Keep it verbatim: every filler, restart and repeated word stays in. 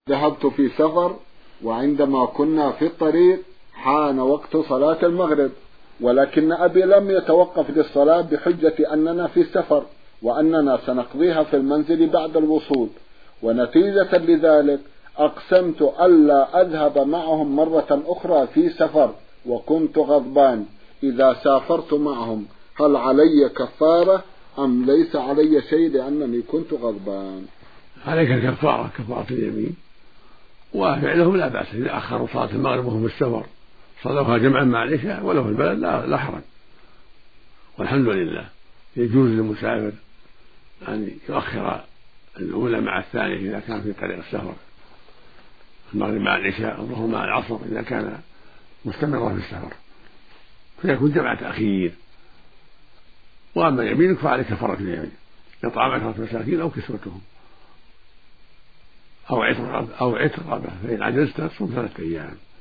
ذهبت في سفر، وعندما كنا في الطريق حان وقت صلاة المغرب، ولكن أبي لم يتوقف للصلاة بحجة أننا في سفر وأننا سنقضيها في المنزل بعد الوصول، ونتيجة لذلك أقسمت ألا أذهب معهم مرة أخرى في سفر، وكنت غضبان. إذا سافرت معهم هل علي كفارة أم ليس علي شيء لأنني كنت غضبان؟ عليك كفارة كفارة اليمين، وفعلهم لا بأس إذا أخروا صلاة المغرب وهم في السفر صلوها جمعا مع العشاء ولو في البلد لا حرج، والحمد لله. يجوز للمسافر أن يؤخر الأولى مع الثانية إذا كان في طريق السفر، المغرب مع العشاء، الظهر مع العصر إذا كان مستمرا في السفر، فيكون جمع تأخير. وأما يمينك فعليك كفارة اليمين، إطعام عشرة مساكين أو كسوتهم أو عتق أو عتق، فإن عجزت صم ثلاثة أيام.